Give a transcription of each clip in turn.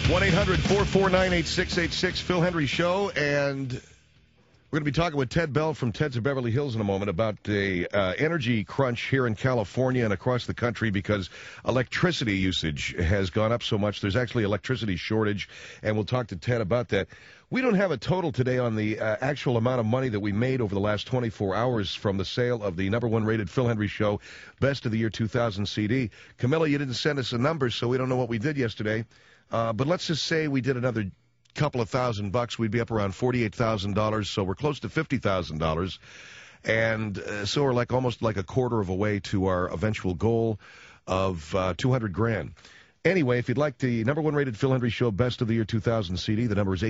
1-800-449-8686, Phil Hendry Show, and we're going to be talking with Ted Bell from Ted's of Beverly Hills in a moment about the energy crunch here in California and across the country because electricity usage has gone up so much. There's actually electricity shortage, and we'll talk to Ted about that. We don't have a total today on the actual amount of money that we made over the last 24 hours from the sale of the #1 rated Phil Hendry Show Best of the Year 2000 CD. Camilla, you didn't send us a number, so we don't know what we did yesterday. But let's just say we did another couple of $1,000. We'd be up around $48,000, so we're close to $50,000. And so we're almost like a quarter of a way to our eventual goal of $200,000. Anyway, if you'd like the #1 rated Phil Hendry Show Best of the Year 2000 CD, the number is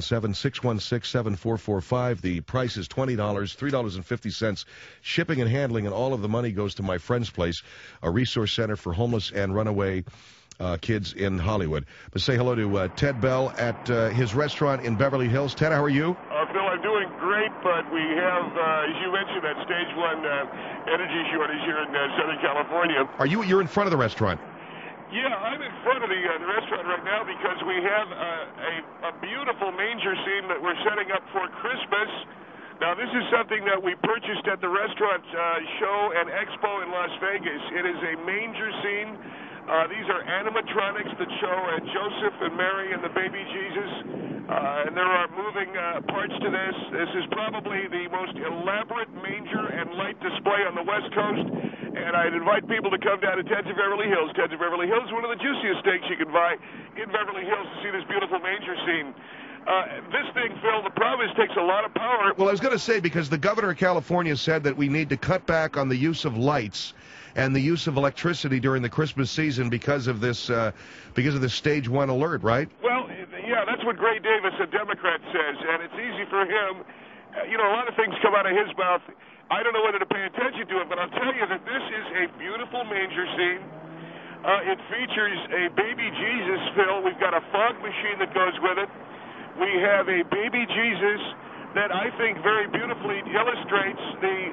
877-616-7445. The price is $20, $3.50 shipping and handling, and all of the money goes to My Friend's Place, a resource center for homeless and runaway kids in Hollywood. But say hello to Ted Bell at his restaurant in Beverly Hills. Ted, how are you? Phil, I'm doing great, but we have, as you mentioned, that stage 1 energy shortage here in Southern California. You're in front of the restaurant? Yeah, I'm in front of the restaurant right now because we have a beautiful manger scene that we're setting up for Christmas. Now, this is something that we purchased at the restaurant show and expo in Las Vegas. It is a manger scene. These are animatronics that show Joseph and Mary and the baby Jesus, and there are moving parts to this. This is probably the most elaborate manger and light display on the West Coast, and I'd invite people to come down to Ted's of Beverly Hills. Ted's of Beverly Hills is one of the juiciest steaks you can buy in Beverly Hills to see this beautiful manger scene. This thing, Phil, the problem is it takes a lot of power. Well, I was going to say, because the governor of California said that we need to cut back on the use of lights and the use of electricity during the Christmas season because of this stage 1 alert, right? Well, yeah, that's what Gray Davis, a Democrat, says, and it's easy for him. A lot of things come out of his mouth. I don't know whether to pay attention to it, but I'll tell you that this is a beautiful manger scene. It features a baby Jesus, Phil. We've got a fog machine that goes with it. We have a baby Jesus that I think very beautifully illustrates the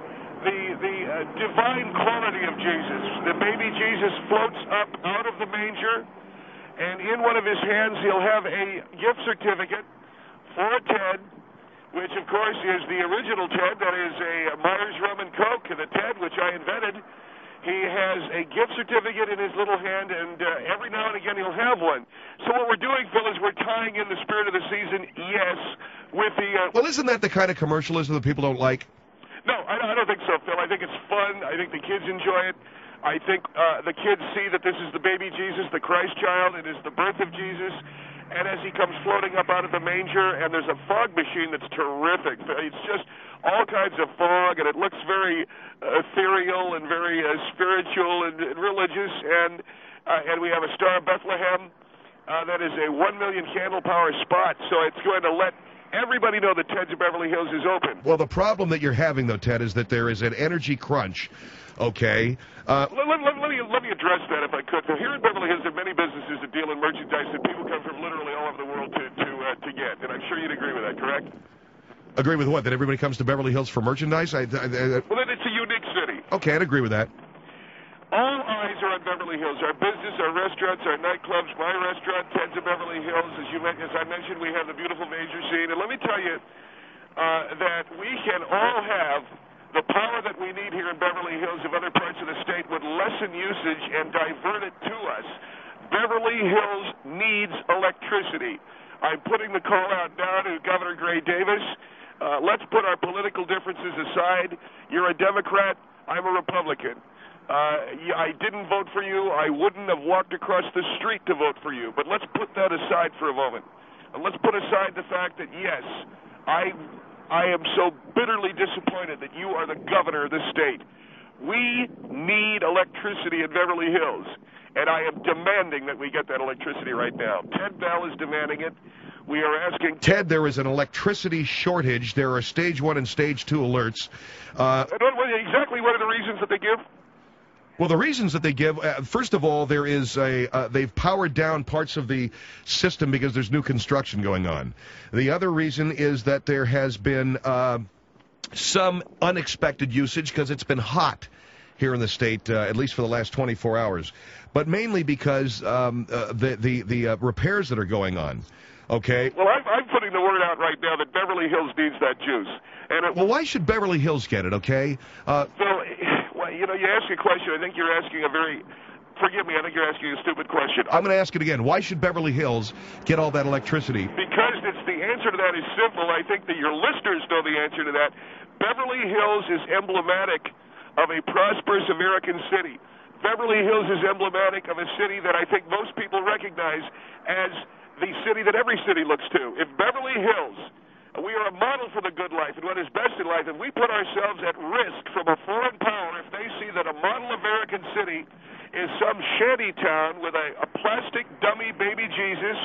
divine quality of Jesus. The baby Jesus floats up out of the manger, and in one of his hands he'll have a gift certificate for Ted, which of course is the original Ted, that is a Myers Rum and Coke, the Ted which I invented. He has a gift certificate in his little hand, and every now and again he'll have one. So what we're doing, Phil, is we're tying in the spirit of the season, yes, with the... Well, isn't that the kind of commercialism that people don't like? No, I don't think so, Phil. I think it's fun. I think the kids enjoy it. I think the kids see that this is the baby Jesus, the Christ child. It is the birth of Jesus. And as he comes floating up out of the manger, and there's a fog machine that's terrific. It's just all kinds of fog, and it looks very ethereal and very spiritual and religious. And we have a Star of Bethlehem that is a 1 million candle power spot. So it's going to let everybody know that Ted's of Beverly Hills is open. Well, the problem that you're having, though, Ted, is that there is an energy crunch, okay? Let me address that if I could. So here in Beverly Hills, there are many businesses that deal in merchandise that people come from literally all over the world to get. And I'm sure you'd agree with that, correct? Agree with what? That everybody comes to Beverly Hills for merchandise? Well, then it's a unique city. Okay, I'd agree with that. All eyes are on Beverly Hills. Our business, our restaurants, our nightclubs, my restaurant, Ted's of Beverly Hills. As I mentioned, we have the beautiful manger scene. And let me tell you that we can all have the power that we need here in Beverly Hills if other parts of the state would lessen usage and divert it to us. Beverly Hills needs electricity. I'm putting the call out now to Governor Gray Davis. Let's put our political differences aside. You're a Democrat. I'm a Republican. I didn't vote for you. I wouldn't have walked across the street to vote for you. But let's put that aside for a moment. And let's put aside the fact that, yes, I am so bitterly disappointed that you are the governor of this state. We need electricity in Beverly Hills, and I am demanding that we get that electricity right now. Ted Bell is demanding it. We are asking... Ted, there is an electricity shortage. There are stage 1 and stage 2 alerts. Exactly what are the reasons that they give? Well, the reasons that they give, first of all, there is they've powered down parts of the system because there's new construction going on. The other reason is that there has been some unexpected usage because it's been hot. here in the state, at least for the last 24 hours. But mainly because the repairs that are going on. Okay. Well, I'm putting the word out right now that Beverly Hills needs that juice. Well, why should Beverly Hills get it? Okay. Well, you ask a question. I think you're asking a very. Forgive me. I think you're asking a stupid question. I'm going to ask it again. Why should Beverly Hills get all that electricity? Because the answer to that is simple. I think that your listeners know the answer to that. Beverly Hills is emblematic of a prosperous American city. Beverly Hills is emblematic of a city that I think most people recognize as the city that every city looks to. If Beverly Hills, we are a model for the good life and what is best in life, and we put ourselves at risk from a foreign power if they see that a model American city is some shanty town with a plastic dummy baby Jesus,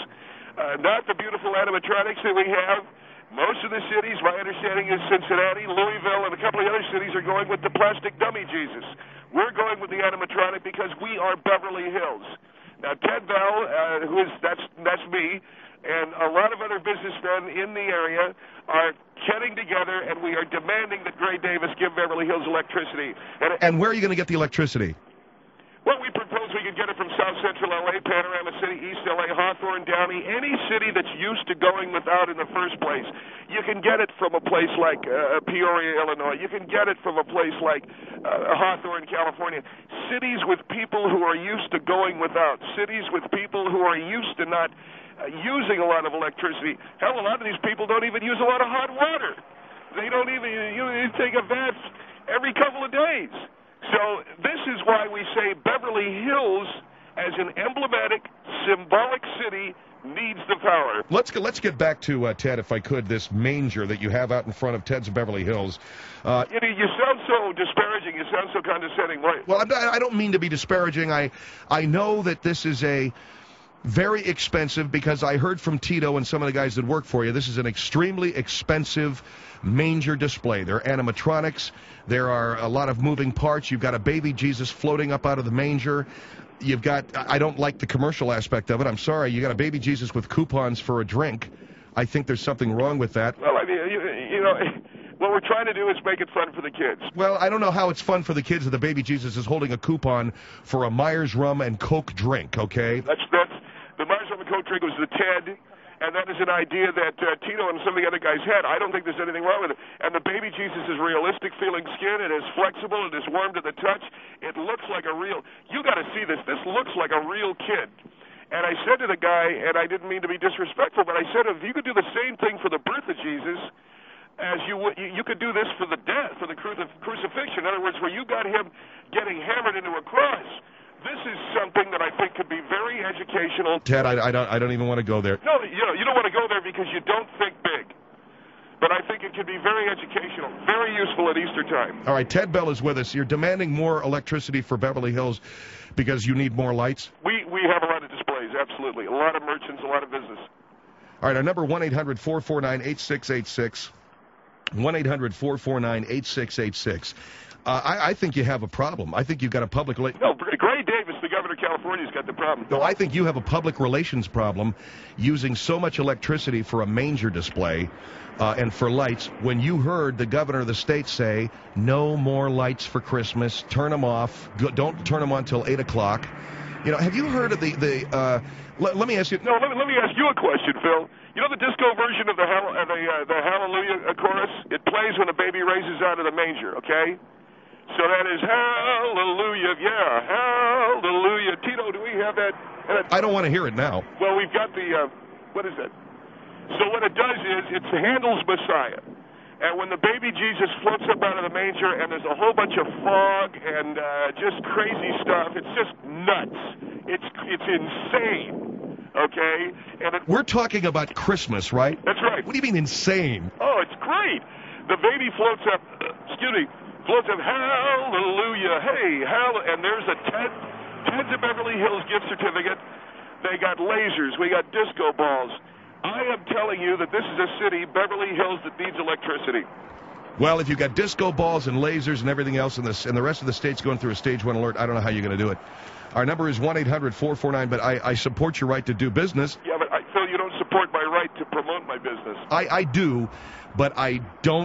not the beautiful animatronics that we have. Most of the cities, my understanding is Cincinnati, Louisville, and a couple of other cities are going with the plastic dummy Jesus. We're going with the animatronic because we are Beverly Hills. Now, Ted Bell, that's me, and a lot of other businessmen in the area are getting together, and we are demanding that Gray Davis give Beverly Hills electricity. And where are you going to get the electricity? Well, we propose we could get it from South Central L.A., Panorama City, East L.A., Hawthorne, Downey, any city that's used to going without in the first place. You can get it from a place like Peoria, Illinois. You can get it from a place like Hawthorne, California. Cities with people who are used to going without. Cities with people who are used to not using a lot of electricity. Hell, a lot of these people don't even use a lot of hot water. They don't even you take a bath every couple of days. So this is why we say Beverly Hills, as an emblematic, symbolic city, needs the power. Let's get back to, Ted, if I could, this manger that you have out in front of Ted's Beverly Hills. You sound so disparaging. You sound so condescending. Why? Well, I don't mean to be disparaging. I know that this is a very expensive, because I heard from Tito and some of the guys that work for you, this is an extremely expensive manger display. There are animatronics. There are a lot of moving parts. You've got a baby Jesus floating up out of the manger. You've got, I don't like the commercial aspect of it. I'm sorry. You got a baby Jesus with coupons for a drink. I think there's something wrong with that. Well, I mean, what we're trying to do is make it fun for the kids. Well, I don't know how it's fun for the kids if the baby Jesus is holding a coupon for a Myers Rum and Coke drink, okay? That's the Myers Rum and Coke drink was the TED, and that is an idea that Tito and some of the other guys had. I don't think there's anything wrong with it. And the baby Jesus is realistic feeling skin. It is flexible. It is warm to the touch. It looks like a real, you got to see this. This looks like a real kid. And I said to the guy, and I didn't mean to be disrespectful, but I said, if you could do the same thing for the birth of Jesus as you could do this for the death, for the crucifixion. In other words, where you got him getting hammered into a cross. This is something that I think could be very educational. Ted, I don't even want to go there. No, you don't want to go there because you don't think big. But I think it could be very educational, very useful at Easter time. All right, Ted Bell is with us. You're demanding more electricity for Beverly Hills because you need more lights? We have a lot of displays, absolutely. A lot of merchants, a lot of business. All right, our number 1-800-449-8686. 1-800-449-8686. I think you have a problem. I think you've got a public... No, Gray Davis, the governor of California, has got the problem. No, I think you have a public relations problem using so much electricity for a manger display and for lights when you heard the governor of the state say, no more lights for Christmas, turn them off, don't turn them on until 8 o'clock. You know, have you heard of the let me ask you... No, let me ask you a question, Phil. You know the disco version of the Hallelujah chorus? It plays when a baby raises out of the manger, okay? So that is hallelujah, yeah, hallelujah. Tito, do we have that? I don't want to hear it now. Well, we've got the, what is that? So what it does is, it's Handel's Messiah. And when the baby Jesus floats up out of the manger and there's a whole bunch of fog and just crazy stuff, it's just nuts. It's insane, okay? And we're talking about Christmas, right? That's right. What do you mean insane? Oh, it's great. The baby floats up, floats up, hallelujah, hey, and there's a Ted's of Beverly Hills gift certificate. They got lasers. We got disco balls. I am telling you that this is a city, Beverly Hills, that needs electricity. Well, if you got disco balls and lasers and everything else and the rest of the state's going through a stage 1 alert, I don't know how you're going to do it. Our number is 1-800-449, but I support your right to do business. Yeah, but Phil, you don't support my right to promote my business. I do, but I don't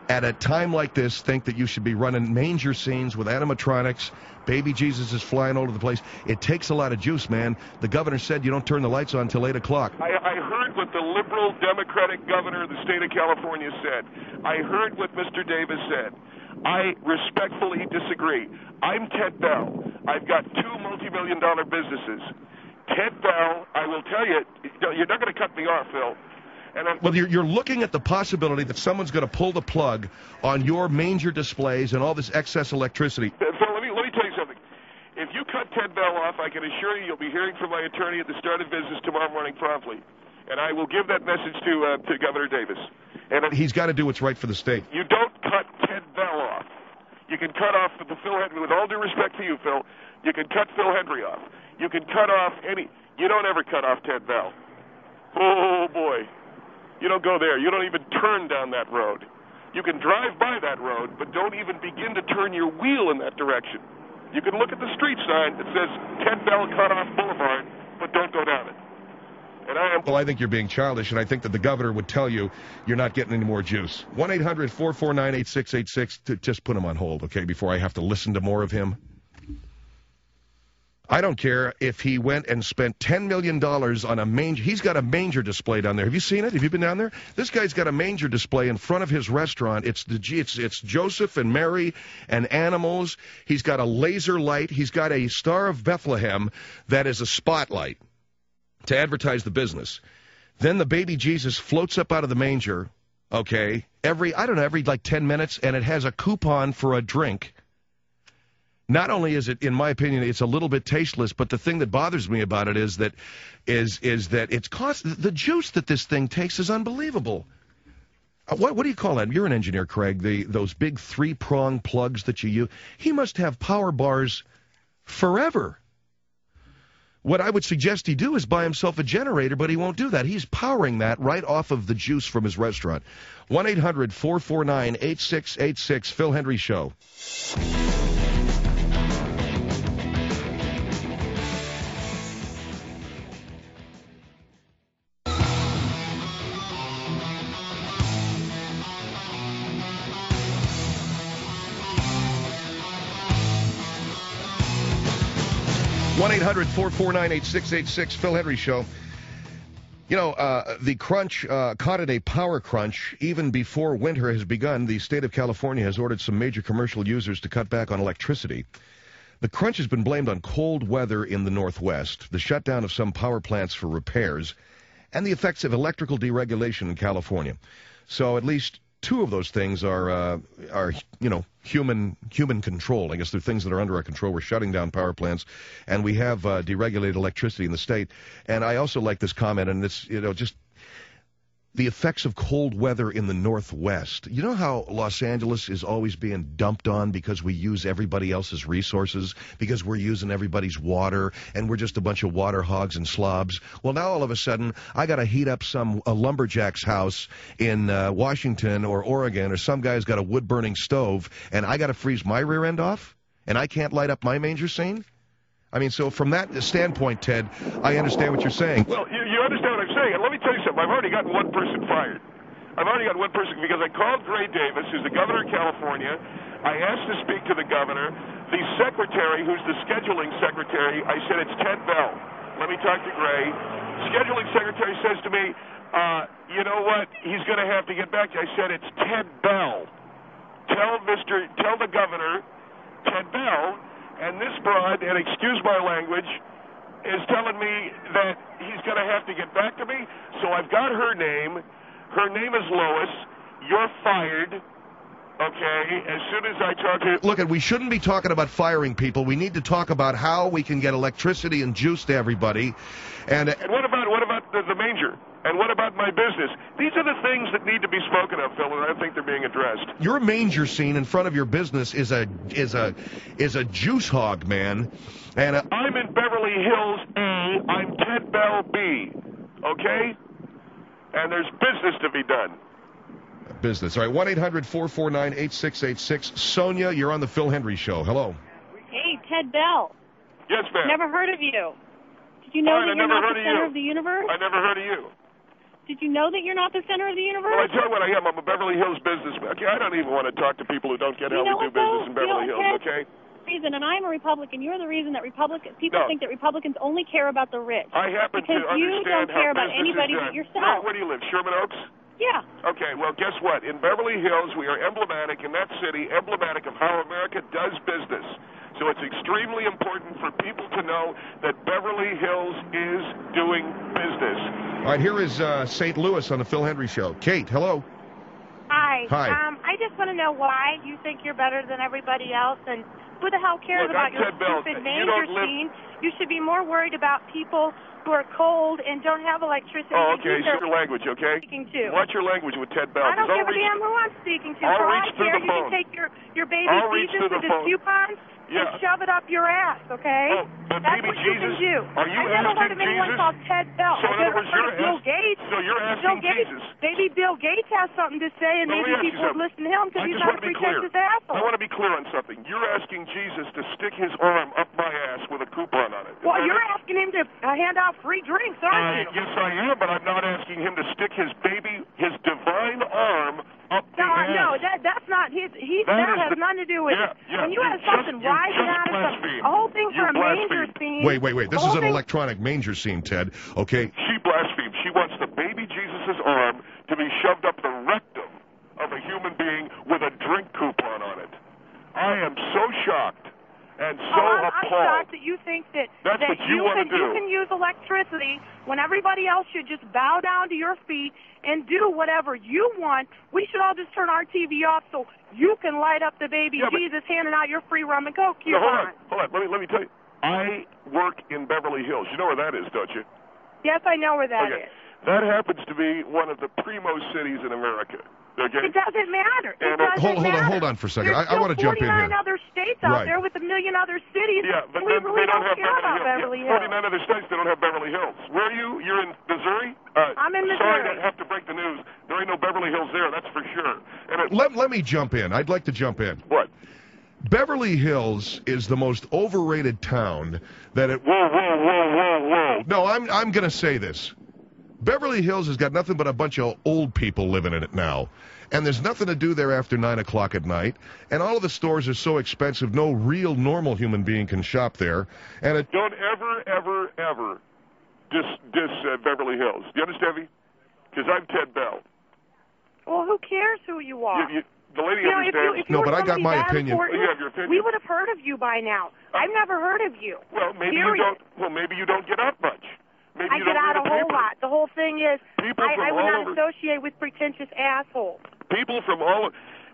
at a time like this, think that you should be running manger scenes with animatronics. Baby Jesus is flying all over the place. It takes a lot of juice, man. The governor said you don't turn the lights on until 8 o'clock. I heard what the liberal Democratic governor of the state of California said. I heard what Mr. Davis said. I respectfully disagree. I'm Ted Bell. I've got 2 multi-million-dollar businesses. Ted Bell, I will tell you, you're not going to cut me off, Phil. Well, you're looking at the possibility that someone's going to pull the plug on your manger displays and all this excess electricity. Phil, let me tell you something. If you cut Ted Bell off, I can assure you you'll be hearing from my attorney at the start of business tomorrow morning promptly. And I will give that message to Governor Davis. And he's got to do what's right for the state. You don't cut Ted Bell off. You can cut off the Phil Hendrie. With all due respect to you, Phil, you can cut Phil Hendrie off. You can cut off any. You don't ever cut off Ted Bell. Oh boy. You don't go there. You don't even turn down that road. You can drive by that road, but don't even begin to turn your wheel in that direction. You can look at the street sign that says Ted Bell Cutoff Boulevard, but don't go down it. And Well, I think you're being childish, and I think that the governor would tell you you're not getting any more juice. 1-800-449-8686. Just put him on hold, okay, before I have to listen to more of him. I don't care if he went and spent $10 million on a manger. He's got a manger display down there. Have you seen it? Have you been down there? This guy's got a manger display in front of his restaurant. It's Joseph and Mary and animals. He's got a laser light. He's got a Star of Bethlehem that is a spotlight to advertise the business. Then the baby Jesus floats up out of the manger, okay, every like 10 minutes, and it has a coupon for a drink. Not only is it, in my opinion, it's a little bit tasteless, but the thing that bothers me about it is that it's the juice that this thing takes is unbelievable. What do you call that? You're an engineer, Craig. Those big 3-prong plugs that you use. He must have power bars forever. What I would suggest he do is buy himself a generator, but he won't do that. He's powering that right off of the juice from his restaurant. 1-800-449-8686, Phil Hendrie Show. 1-800-449-8686, Phil Hendrie Show. You know, the crunch caught it a power crunch. Even before winter has begun, the state of California has ordered some major commercial users to cut back on electricity. The crunch has been blamed on cold weather in the Northwest, the shutdown of some power plants for repairs, and the effects of electrical deregulation in California. So at least 2 of those things are human control. I guess they're things that are under our control. We're shutting down power plants, and we have deregulated electricity in the state. And I also like this comment, and it's just the effects of cold weather in the Northwest. You know how Los Angeles is always being dumped on because we use everybody else's resources, because we're using everybody's water, and we're just a bunch of water hogs and slobs? Well, now all of a sudden, I got to heat up a lumberjack's house in Washington or Oregon, or some guy's got a wood-burning stove, and I got to freeze my rear end off, and I can't light up my manger scene? I mean, so from that standpoint, Ted, I understand what you're saying. Well, you understand what I'm saying, and let me tell you something. I've already gotten one person fired. I've already got one person because I called Gray Davis, who's the governor of California. I asked to speak to the governor. The secretary, who's the scheduling secretary, I said, it's Ted Bell. Let me talk to Gray. Scheduling secretary says to me, you know what, he's going to have to get back to you. I said, it's Ted Bell. Tell the governor, Ted Bell. And this broad, and excuse my language, is telling me that he's going to have to get back to me. So I've got her name. Her name is Lois. You're fired. Okay, as soon as I talk to... Look, we shouldn't be talking about firing people. We need to talk about how we can get electricity and juice to everybody. And what about the manger? And what about my business? These are the things that need to be spoken of, Phil, and I think they're being addressed. Your manger scene in front of your business is a juice hog, man. And I'm in Beverly Hills A. I'm Ted Bell B. Okay? And there's business to be done. Business. All right, 1-800-449-8686. Sonia, you're on the Phil Hendrie Show. Hello. Hey, Ted Bell. Yes, ma'am. Never heard of you. Did you know that you're not the center of the universe? I never heard of you. Did you know that you're not the center of the universe? Well, I tell you what I am. I'm a Beverly Hills businessman. Okay, I don't even want to talk to people who don't get how we do business in Beverly Hills, okay? Reason, and I'm a Republican. You're the reason that people think that Republicans only care about the rich. I happen to understand you don't care about anybody but yourself. Where do you live? Sherman Oaks? Yeah. Okay, well, guess what? In Beverly Hills, we are emblematic in that city, emblematic of how America does business. So it's extremely important for people to know that Beverly Hills is doing business. All right, here is St. Louis on the Phil Hendry Show. Kate, hello. Hi. Hi. I just want to know why you think you're better than everybody else, and who the hell cares about your stupid major scene? You should be more worried about people who are cold and don't have electricity. Oh, okay. So your language, okay? Speaking to. Watch your language with Ted Bell. I don't give a damn who I'm speaking to. I'll For all reach I through care, the you phone. can take your baby I'll reach Jesus through the with his phone. coupons and shove it up your ass, okay? Oh, but that's baby what Jesus, you can do. are you I never heard asking of anyone Jesus? called Ted Bell. So in I other never words, heard of Bill Gates. So you're asking Jesus. Maybe Bill Gates has something to say, and maybe people would listen to him because he's not a pretentious asshole. I want to be clear on something. You're asking Jesus to stick his arm up my ass with a coupon on it. Well, you're asking him to hand out free drinks, aren't you? Yes, I am, but I'm not asking him to stick his divine arm up the ass. No, that's not his. That has nothing to do with it. When you have something rising out of the whole thing for a manger scene. Wait. This is an electronic manger scene, Ted. Okay. She blasphemes. She wants the baby Jesus' arm to be shoved up the rectum of a human being with a drink coupon on it. I am so shocked and so appalled. I'm shocked that you think that what you want to do. You can use electricity when everybody else should just bow down to your feet and do whatever you want. We should all just turn our TV off so you can light up the baby Jesus handing out your free rum and coke coupon. Hold on. Let me tell you. I work in Beverly Hills. You know where that is, don't you? Yes, I know where that is. That happens to be one of the primo cities in America. Okay? It doesn't matter. Hold on for a second. I want to jump in here. There's 49 other states out there with a million other cities. Yeah, but we really don't have care about Beverly Hills. 49 other states, they don't have Beverly Hills. Where are you? You're in Missouri? I'm in Missouri. Sorry to have to break the news. There ain't no Beverly Hills there, that's for sure. And let me jump in. I'd like to jump in. What? Beverly Hills is the most overrated town that it... Whoa. No, I'm going to say this. Beverly Hills has got nothing but a bunch of old people living in it now. And there's nothing to do there after 9 o'clock at night. And all of the stores are so expensive, no real normal human being can shop there. And don't ever diss Beverly Hills. Do you understand me? Because I'm Ted Bell. Well, who cares who you are? The lady understands. No, but I got my opinion. You have your opinion. We would have heard of you by now. I've never heard of you. Well, maybe you don't. Well, maybe you don't get out much. Maybe I you get don't out a read the whole paper. lot. The whole thing is, I would not over... associate with pretentious assholes. People from all,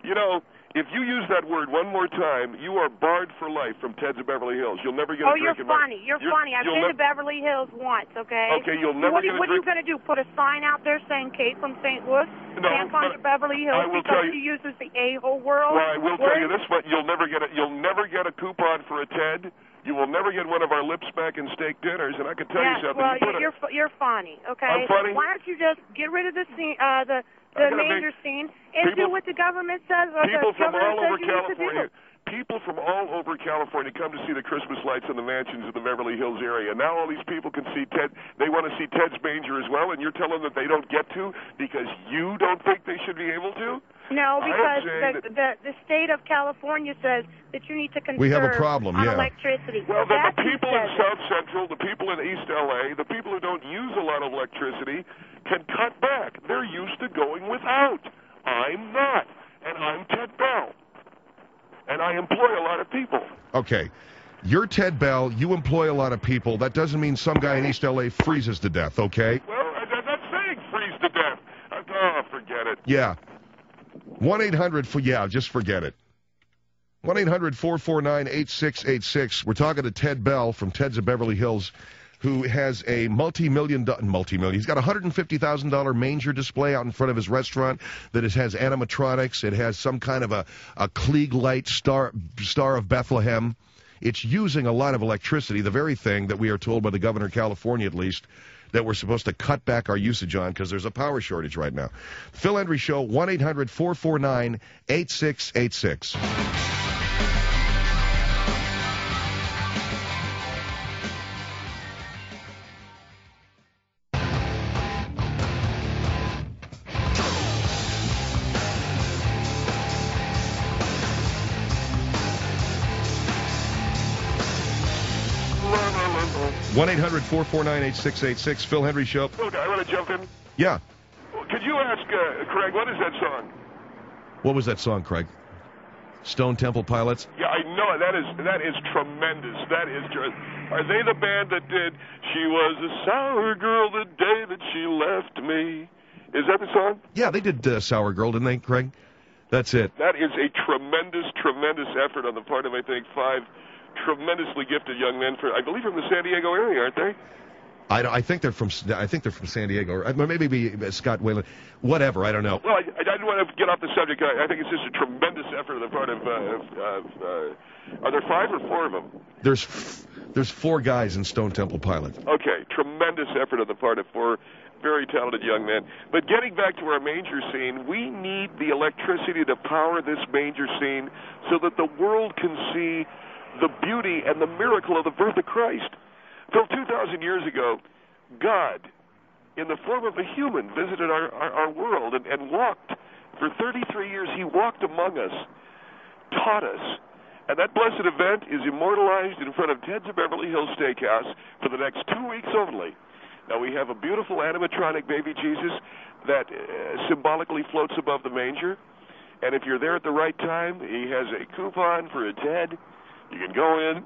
if you use that word one more time, you are barred for life from Ted's of Beverly Hills. You'll never get a drink. You're funny. You're funny. I've been to Beverly Hills once, okay? Okay, you'll never get a drink. What are you going to do, put a sign out there saying Kate from St. Louis can't come to Beverly Hills because she uses the a-hole world? Well, I will tell you this, but you'll never get a coupon for a Ted. You will never get one of our lip smack and steak dinners, and I can tell you something. Well, you're funny, okay? I'm funny? Why don't you just get rid of the scene, the major scene, and do what the government says, or the government says you need to do? People from all over California come to see the Christmas lights in the mansions in the Beverly Hills area. Now all these people can see Ted. They want to see Ted's manger as well, and you're telling them that they don't get to because you don't think they should be able to? No, because the state of California says that you need to conserve we have a problem, on electricity. Well, then the people in South Central, the people in East L.A., the people who don't use a lot of electricity can cut back. They're used to going without. I'm not, and I'm Ted Bell. And I employ a lot of people. Okay. You're Ted Bell. You employ a lot of people. That doesn't mean some guy in East L.A. freezes to death, okay? Well, I'm not saying freeze to death. Forget it. Yeah. 1-800, just forget it. 1-800-449-8686. We're talking to Ted Bell from Ted's of Beverly Hills, who has a multi-million, he's got a $150,000 manger display out in front of his restaurant that has animatronics. It has some kind of a Klieg light star of Bethlehem. It's using a lot of electricity, the very thing that we are told by the governor of California, at least, that we're supposed to cut back our usage on because there's a power shortage right now. Phil Hendry Show, 1-800-449-8686. 1-800-449-8686. Phil Hendry Show. Okay, I want to jump in. Yeah. Could you ask Craig, what is that song? What was that song, Craig? Stone Temple Pilots? Yeah, I know. That is tremendous. That is just... Are they the band that did She Was a Sour Girl the Day That She Left Me? Is that the song? Yeah, they did Sour Girl, didn't they, Craig? That's it. That is a tremendous, tremendous effort on the part of, I think, 5 tremendously gifted young men. I believe from the San Diego area, aren't they? I think they're from San Diego, or maybe Scott Wayland. Whatever, I don't know. Well, I didn't want to get off the subject. I think it's just a tremendous effort on the part of. Are there 5 or 4 of them? There's 4 guys in Stone Temple Pilots. Okay, tremendous effort on the part of 4 very talented young men. But getting back to our manger scene, we need the electricity to power this manger scene so that the world can see the beauty and the miracle of the birth of Christ. Phil, 2,000 years ago, God, in the form of a human, visited our world and walked. For 33 years, he walked among us, taught us. And that blessed event is immortalized in front of Ted's of Beverly Hills Steakhouse for the next 2 weeks only. Now, we have a beautiful animatronic baby Jesus that symbolically floats above the manger. And if you're there at the right time, he has a coupon for a Ted. You can go in.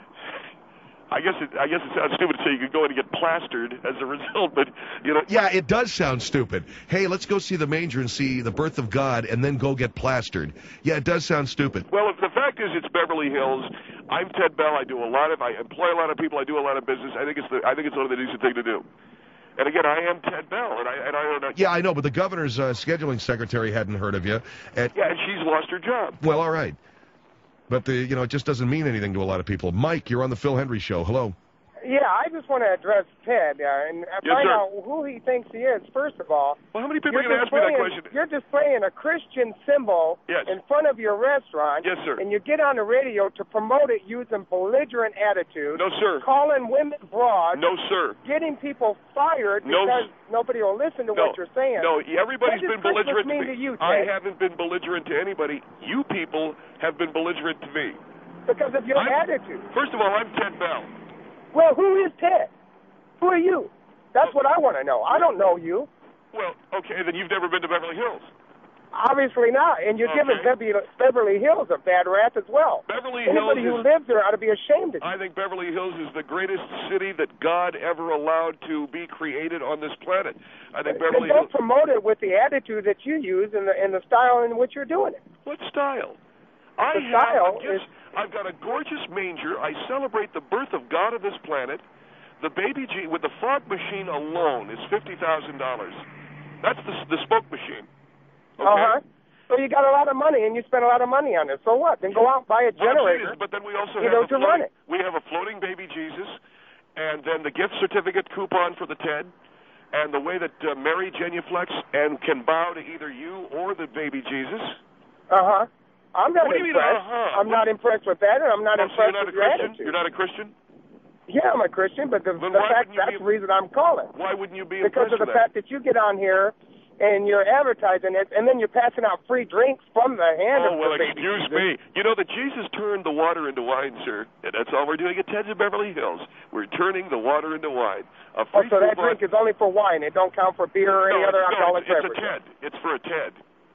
I guess it sounds stupid to say you could go in and get plastered as a result, but, you know. Yeah, it does sound stupid. Hey, let's go see the manger and see the birth of God and then go get plastered. Yeah, it does sound stupid. Well, the fact is it's Beverly Hills. I'm Ted Bell. I employ a lot of people. I do a lot of business. I think it's one of the decent thing to do. And again, I am Ted Bell, and I don't know. Yeah, I know, but the governor's scheduling secretary hadn't heard of you. And she's lost her job. Well, all right. But, it just doesn't mean anything to a lot of people. Mike, you're on the Phil Hendry Show. Hello. Yeah, I just want to address Ted and find out who he thinks he is, first of all. Well, how many people are going to ask me that question? You're displaying a Christian symbol in front of your restaurant. Yes, sir. And you get on the radio to promote it using belligerent attitude. No, sir. Calling women broad. No, sir. Getting people fired because nobody will listen to what you're saying. No, everybody's been belligerent to me. To you, Ted? I haven't been belligerent to anybody. You people have been belligerent to me. Because of your attitude. First of all, I'm Ted Bell. Well, who is Ted? Who are you? That's what I want to know. I don't know you. Well, okay, then you've never been to Beverly Hills. Obviously not, and you're giving Beverly Hills a bad rap as well. Anybody who lives there ought to be ashamed of you. I think Beverly Hills is the greatest city that God ever allowed to be created on this planet. I think Beverly Hills... Don't promote it with the attitude that you use and the style in which you're doing it. What style? I've got a gorgeous manger. I celebrate the birth of God of this planet. The baby Jesus, with the fog machine alone, is $50,000. That's the smoke machine. Okay? So you got a lot of money, and you spend a lot of money on it. So what? Then go out and buy a generator. But then we also have we have a floating baby Jesus, and then the gift certificate coupon for the Ted, and the way that Mary genuflects and can bow to either you or the baby Jesus. I'm not impressed. I'm not impressed with that, and I'm not impressed with your attitude. You're not a Christian? Yeah, I'm a Christian, but that's the reason I'm calling. Why wouldn't you be because of the fact that you get on here and you're advertising it, and then you're passing out free drinks from the hand of the baby. Excuse me. You know that Jesus turned the water into wine, sir, and that's all we're doing at Ted's in Beverly Hills. We're turning the water into wine. So that drink is only for wine. It don't count for beer or any other alcoholic beverage. It's a Ted. It's for a Ted.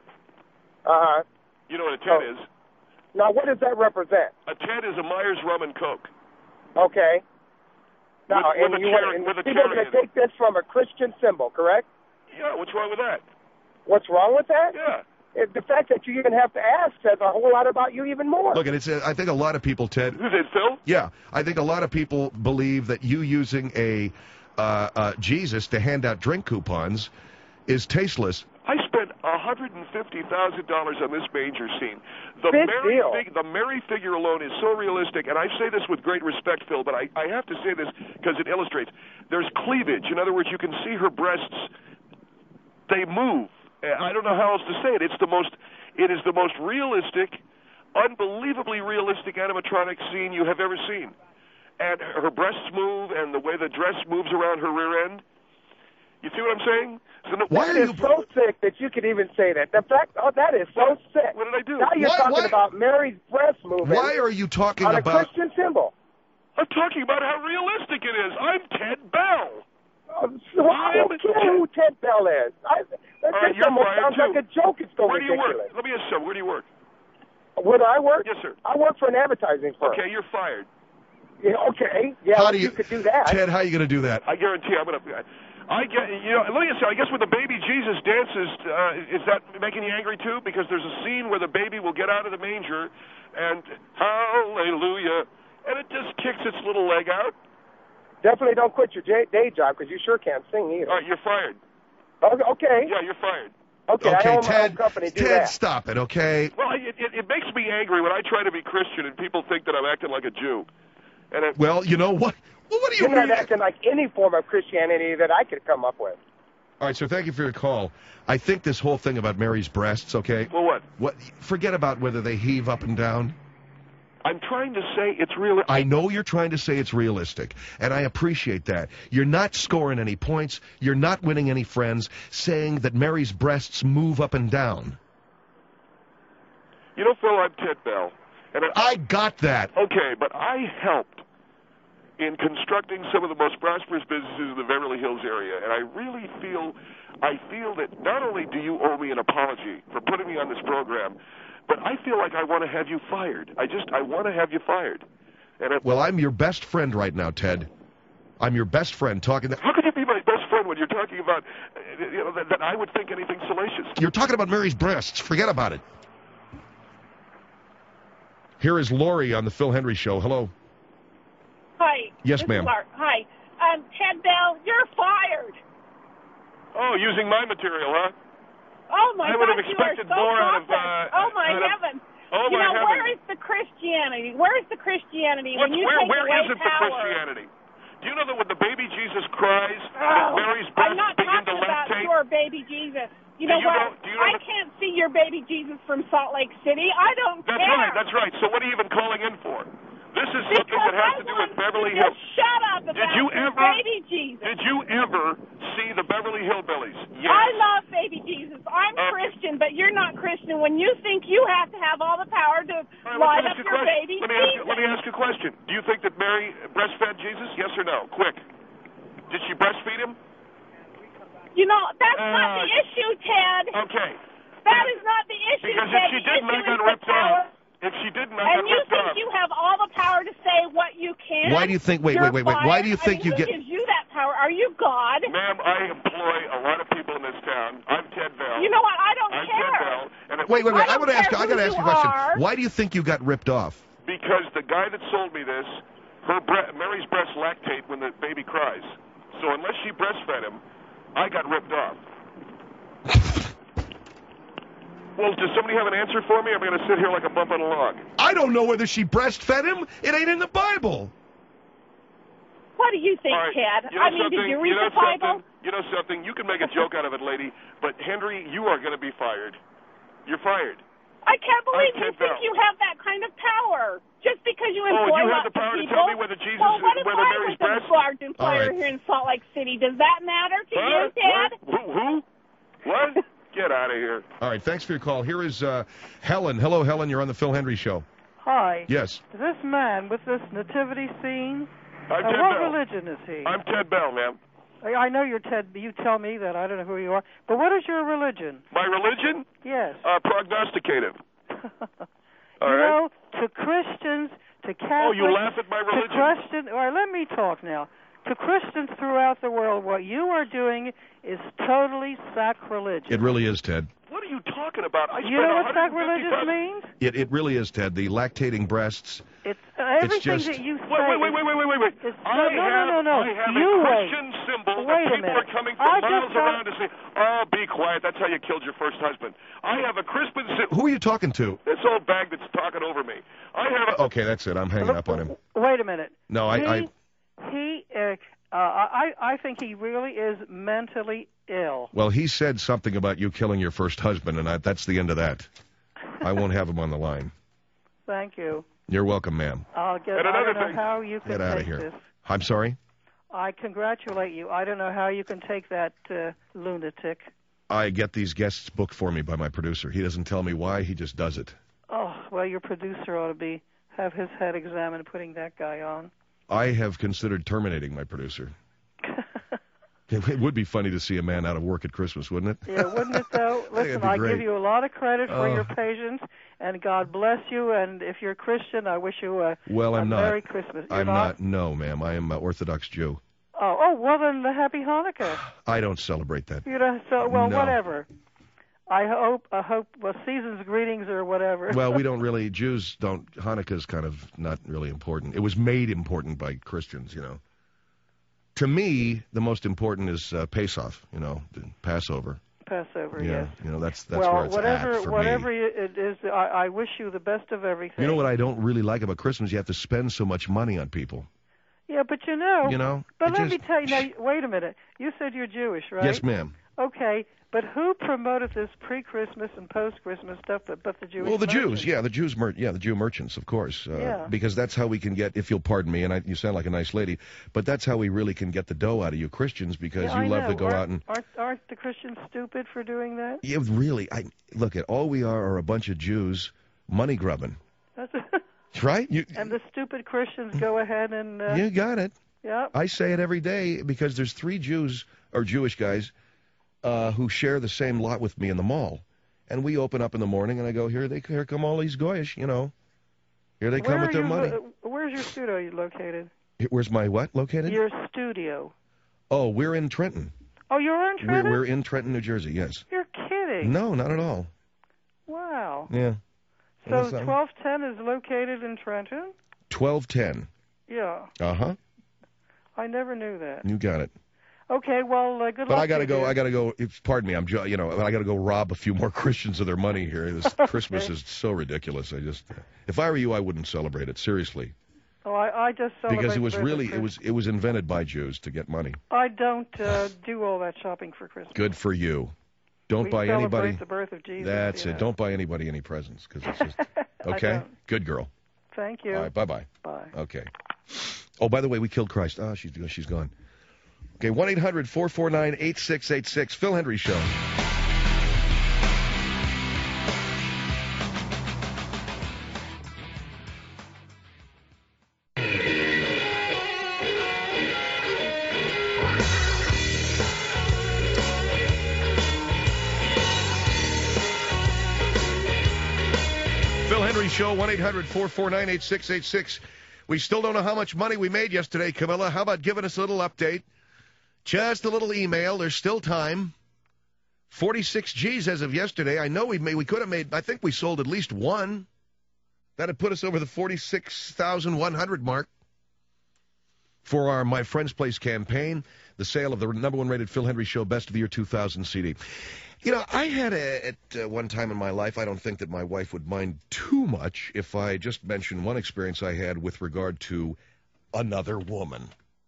You know what a Ted is? Now, what does that represent? A Ted is a Myers Rum and Coke. Okay. Now, people are going to take this from a Christian symbol, correct? Yeah, what's wrong with that? What's wrong with that? Yeah. The fact that you even have to ask says a whole lot about you even more. Look, I think a lot of people, Ted... Who's it, Phil? Yeah, I think a lot of people believe that you using a Jesus to hand out drink coupons is tasteless. I spent $150,000 on this manger scene. The Mary figure alone is so realistic, and I say this with great respect, Phil, but I have to say this because it illustrates. There's cleavage. In other words, you can see her breasts. They move. I don't know how else to say it. It is the most realistic, unbelievably realistic animatronic scene you have ever seen. And her breasts move, and the way the dress moves around her rear end. You see what I'm saying? That is so sick that you could even say that. The fact, that is so sick. What did I do? Now you're talking about Mary's breast moving. Why are you talking on about a Christian symbol? I'm talking about how realistic it is. I'm Ted Bell. So I don't care who Ted Bell is. That almost sounds like a joke. It's so ridiculous. Where do you work? Let me ask you something. Where do you work? Where do I work? Yes, sir. I work for an advertising firm. Okay, you're fired. Yeah, okay. Yeah, you could do that. Ted, how are you going to do that? I guarantee I'm going to... let me ask you, I guess with the baby Jesus dances, is that making you angry too? Because there's a scene where the baby will get out of the manger and hallelujah, and it just kicks its little leg out. Definitely don't quit your day job because you sure can't sing either. All right, you're fired. Okay. Yeah, you're fired. Okay, I own my own Ted, company. Do Ted, that. stop it, okay? Well, it makes me angry when I try to be Christian and people think that I'm acting like a Jew. And well, you know what? Well, what do you mean? You're not acting like any form of Christianity that I could come up with. All right, so thank you for your call. I think this whole thing about Mary's breasts, okay? Well, what? Forget about whether they heave up and down. I'm trying to say it's realistic. I know you're trying to say it's realistic, and I appreciate that. You're not scoring any points. You're not winning any friends saying that Mary's breasts move up and down. You know, Phil, I'm Ted Bell. And I got that. Okay, but I helped in constructing some of the most prosperous businesses in the Beverly Hills area, and I really feel that not only do you owe me an apology for putting me on this program, but I feel like I want to have you fired. I want to have you fired. Well, I'm your best friend right now, Ted. I'm your best friend talking. How could you be my best friend when you're talking about, that I would think anything salacious? You're talking about Mary's breasts. Forget about it. Here is Lori on the Phil Hendry Show. Hello. Hi. Yes, ma'am. Hi. Ted Bell, you're fired. Oh, using my material, huh? Oh, my God, I would have expected more out of... oh, my heavens. Oh, my heavens. Where is the Christianity? Where is the Christianity? Where isn't the Christianity? Do you know that when the baby Jesus cries, Mary's breasts begin to lactate? I'm not talking about your baby Jesus. You know what? I can't see your baby Jesus from Salt Lake City. I don't care. That's right. So what are you even calling in for? This is something that has to do with Beverly Hills. Shut up about baby Jesus. Did you ever see the Beverly Hillbillies? Yes. I love baby Jesus. I'm Christian, but you're not Christian when you think you have to have all the power to light up your baby Jesus. Let me ask you a question. Do you think that Mary breastfed Jesus? Yes or no? Quick. Did she breastfeed him? You know, that's not the issue, Ted. Okay. That is not the issue, because Ted. If she didn't, I got ripped off. If she didn't, I got ripped off. And you think you have all the power to say what you can? Why do you think... Wait. Why do you think you get... Who gives you that power? Are you God? Ma'am, I employ a lot of people in this town. I'm Ted Bell. You know what? I don't care. Ted Bell. And wait. I got to ask you a question. Why do you think you got ripped off? Because the guy that sold me this, Mary's breasts lactate when the baby cries. So unless she breastfed him, I got ripped off. Well, does somebody have an answer for me? I'm going to sit here like a bump on a log. I don't know whether she breastfed him. It ain't in the Bible. What do you think, Ted? You know did you read the Bible? You know something? You can make a joke out of it, lady. But, Henry, you are going to be fired. You're fired. I can't believe you think you have that kind of power. Just because you employ you have the power to tell me whether Jesus is whether Mary's breast? Well, what if I was a employer here in Salt Lake City? Does that matter to you, Ted? Who? What? Get out of here. All right, thanks for your call. Here is Helen. Hello, Helen. You're on the Phil Hendry Show. Hi. Yes. This man with this nativity scene, I'm Ted what Bell. religion is he? I'm Ted Bell, ma'am. I know you're Ted. You tell me that. I don't know who you are. But what is your religion? My religion? Yes. Prognosticative. You know, to Christians, to Catholics... Oh, you laugh at my religion? All right, let me talk now. To Christians throughout the world, what you are doing is totally sacrilegious. It really is, Ted. What are you talking about? You know what sacrilegious means? It really is, Ted. The lactating breasts. It's everything it's just... that you say. Wait. No. I have you a Christian symbol that people are coming from miles around to say, oh, be quiet. That's how you killed your first husband. I have a Christian symbol. Who are you talking to? This old bag that's talking over me. I have a... Okay, that's it. I'm hanging up on him. Wait a minute. No, I think he really is mentally ill. Well, he said something about you killing your first husband, and that's the end of that. I won't have him on the line. Thank you. You're welcome, ma'am. I don't know how you can get out of here. This. I'm sorry? I congratulate you. I don't know how you can take that lunatic. I get these guests booked for me by my producer. He doesn't tell me why. He just does it. Oh, well, your producer ought to have his head examined putting that guy on. I have considered terminating my producer. It would be funny to see a man out of work at Christmas, wouldn't it? Yeah, wouldn't it, though? Listen, I give you a lot of credit for your patience, and God bless you. And if you're Christian, I wish you a Merry Christmas. I'm not. No, ma'am. I am an Orthodox Jew. Oh, well, then Happy Hanukkah. I don't celebrate that. You know, so, well, no. Whatever. I hope, well, season's greetings or whatever. Well, we don't really, Jews don't, Hanukkah's kind of not really important. It was made important by Christians, you know. To me, the most important is Pesach, you know, Passover. Passover, yeah, yes. You know, that's well, where it's at for whatever me. It is, I wish you the best of everything. You know what I don't really like about Christmas? You have to spend so much money on people. Yeah, but you know. But let me tell you, now, wait a minute. You said you're Jewish, right? Yes, ma'am. Okay, but who promoted this pre-Christmas and post-Christmas stuff but the Jewish Well, the merchants? Jews, yeah, the Jew merchants, of course. Because that's how we can get, if you'll pardon me, and you sound like a nice lady, but that's how we really can get the dough out of you Christians, because you love to go out and... Aren't the Christians stupid for doing that? Yeah, really. Look, all we are a bunch of Jews money grubbing. That's right? And the stupid Christians go ahead and... You got it. Yeah. I say it every day because there's 3 Jews, or Jewish guys, who share the same lot with me in the mall. And we open up in the morning, and I go, here come all these goyish, you know. Here they come with their money. Where's your studio located? Where's my what located? Your studio. Oh, we're in Trenton. Oh, you're in Trenton? We're in Trenton, New Jersey, yes. You're kidding. No, not at all. Wow. Yeah. So 1210 is located in Trenton? 1210. Yeah. Uh-huh. I never knew that. You got it. Okay, well, good luck. But I gotta go. Pardon me. I gotta go rob a few more Christians of their money here. This Christmas is so ridiculous. If I were you, I wouldn't celebrate it. Seriously. Oh, I just celebrate because it was invented by Jews to get money. I don't do all that shopping for Christmas. Good for you. Don't buy anybody. The birth of Jesus. That's it. Don't buy anybody any presents because it's just okay. Good girl. Thank you. All right. Bye. Bye. Okay. Oh, by the way, we killed Christ. Oh, she's gone. Okay, 1-800-449-8686. Phil Hendrie Show. Phil Hendrie Show, 1-800-449-8686. We still don't know how much money we made yesterday, Camilla. How about giving us a little update? Just a little email. There's still time. 46 G's as of yesterday. I know we could have made, I think we sold at least one. That had put us over the 46,100 mark for our My Friend's Place campaign, the sale of the #1 rated Phil Hendrie Show Best of the Year 2000 CD. You know, I had at one time in my life, I don't think that my wife would mind too much if I just mentioned one experience I had with regard to another woman.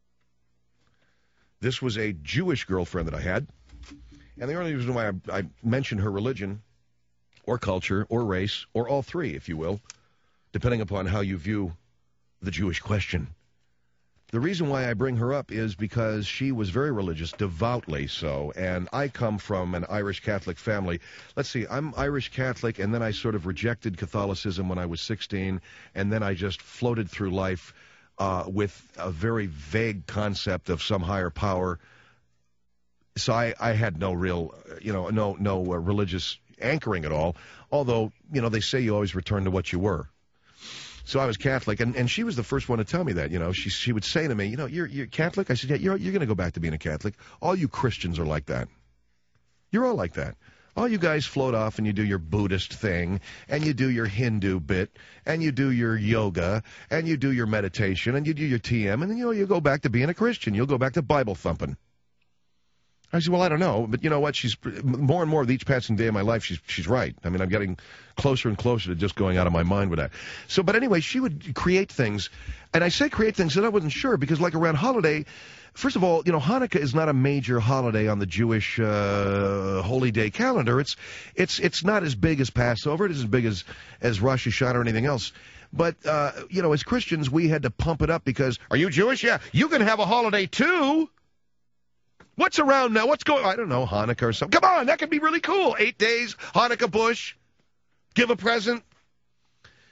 This was a Jewish girlfriend that I had, and the only reason why I mention her religion or culture or race or all three, if you will, depending upon how you view the Jewish question. The reason why I bring her up is because she was very religious, devoutly so, and I come from an Irish Catholic family. Let's see, I'm Irish Catholic, and then I sort of rejected Catholicism when I was 16, and then I just floated through life with a very vague concept of some higher power. So I had no real, no religious anchoring at all, although, they say you always return to what you were. So I was Catholic, and she was the first one to tell me that. She would say to me, you're Catholic? I said, yeah, you're going to go back to being a Catholic. All you Christians are like that. You're all like that. All you guys float off and you do your Buddhist thing, and you do your Hindu bit, and you do your yoga, and you do your meditation, and you do your TM, and then you go back to being a Christian. You'll go back to Bible thumping. I said, well, I don't know, but you know what? She's more and more with each passing day of my life. She's right. I mean, I'm getting closer and closer to just going out of my mind with that. So, but anyway, she would create things, and I say create things that I wasn't sure because, like around holiday, first of all, Hanukkah is not a major holiday on the Jewish holy day calendar. It's not as big as Passover. It isn't as big as Rosh Hashanah or anything else. But as Christians, we had to pump it up because, are you Jewish? Yeah, you can have a holiday too. What's around now? What's going on? I don't know, Hanukkah or something. Come on, that could be really cool. 8 days, Hanukkah bush, give a present.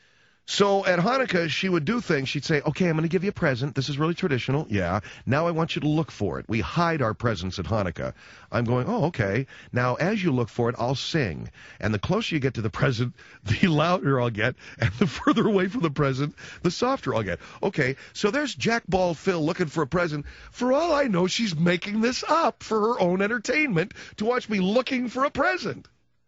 So at Hanukkah, she would do things. She'd say, okay, I'm going to give you a present. This is really traditional. Yeah. Now I want you to look for it. We hide our presents at Hanukkah. I'm going, oh, okay. Now, as you look for it, I'll sing. And the closer you get to the present, the louder I'll get. And the further away from the present, the softer I'll get. Okay, so there's Jackball Phil looking for a present. For all I know, she's making this up for her own entertainment to watch me looking for a present.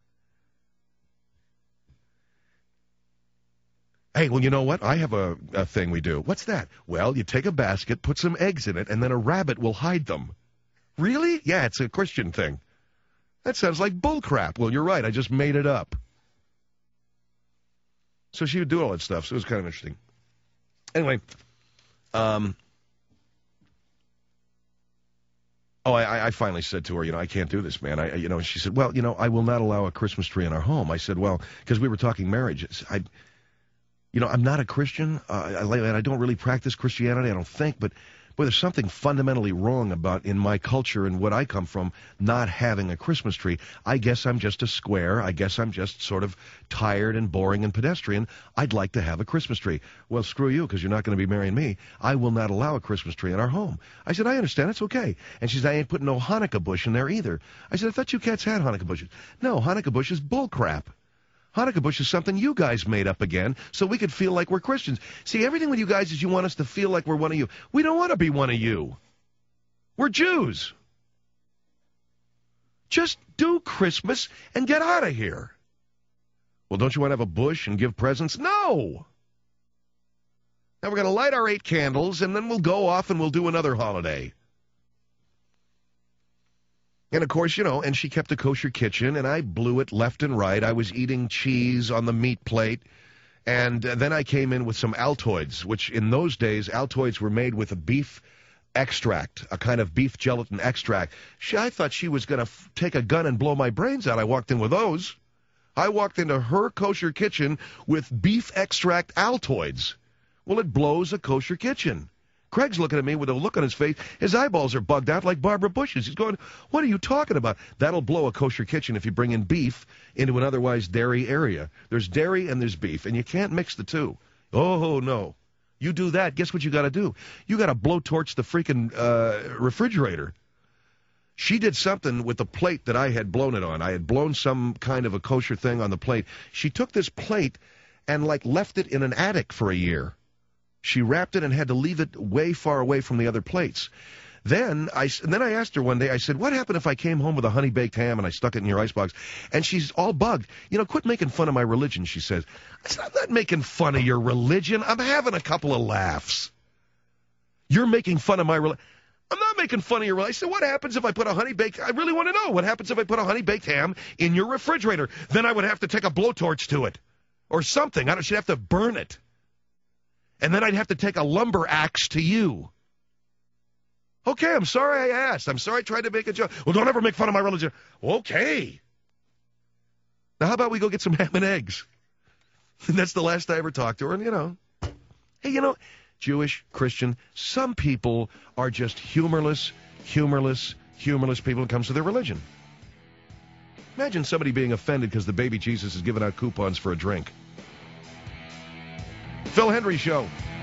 Hey, well, you know what? I have a thing we do. What's that? Well, you take a basket, put some eggs in it, and then a rabbit will hide them. Really? Yeah, it's a Christian thing. That sounds like bullcrap. Well, you're right. I just made it up. So she would do all that stuff, so it was kind of interesting. Anyway, I finally said to her, I can't do this, man. She said, well, I will not allow a Christmas tree in our home. I said, well, because we were talking marriage. I'm not a Christian. I don't really practice Christianity, I don't think. But, boy, there's something fundamentally wrong about, in my culture and what I come from, not having a Christmas tree. I guess I'm just a square. I guess I'm just sort of tired and boring and pedestrian. I'd like to have a Christmas tree. Well, screw you, because you're not going to be marrying me. I will not allow a Christmas tree in our home. I said, I understand. It's okay. And she said, I ain't putting no Hanukkah bush in there either. I said, I thought you cats had Hanukkah bushes. No, Hanukkah bush is bullcrap. Hanukkah bush is something you guys made up again so we could feel like we're Christians. See, everything with you guys is you want us to feel like we're one of you. We don't want to be one of you. We're Jews. Just do Christmas and get out of here. Well, don't you want to have a bush and give presents? No. Now we're going to light our 8 candles, and then we'll go off and we'll do another holiday. And, of course, and she kept a kosher kitchen, and I blew it left and right. I was eating cheese on the meat plate, and then I came in with some Altoids, which in those days, Altoids were made with a beef extract, a kind of beef gelatin extract. I thought she was going to take a gun and blow my brains out. I walked in with those. I walked into her kosher kitchen with beef extract Altoids. Well, it blows a kosher kitchen. Craig's looking at me with a look on his face. His eyeballs are bugged out like Barbara Bush's. He's going, what are you talking about? That'll blow a kosher kitchen if you bring in beef into an otherwise dairy area. There's dairy and there's beef, and you can't mix the two. Oh, no. You do that, guess what you got to do? You got to blowtorch the freaking refrigerator. She did something with the plate that I had blown it on. I had blown some kind of a kosher thing on the plate. She took this plate and, left it in an attic for a year. She wrapped it and had to leave it way far away from the other plates. Then I asked her one day, I said, what happened if I came home with a honey-baked ham and I stuck it in your icebox? And she's all bugged. Quit making fun of my religion, she says. I said, I'm not making fun of your religion. I'm having a couple of laughs. You're making fun of my religion. I'm not making fun of your religion. I said, what happens if I put a honey-baked... I really want to know. What happens if I put a honey-baked ham in your refrigerator? Then I would have to take a blowtorch to it. Or something. She'd have to burn it. And then I'd have to take a lumber axe to you. Okay, I'm sorry I asked. I'm sorry I tried to make a joke. Well, don't ever make fun of my religion. Okay. Now, how about we go get some ham and eggs? And that's the last I ever talked to her. And, hey, Jewish, Christian, some people are just humorless people when it comes to their religion. Imagine somebody being offended because the baby Jesus is giving out coupons for a drink. Phil Hendrie Show.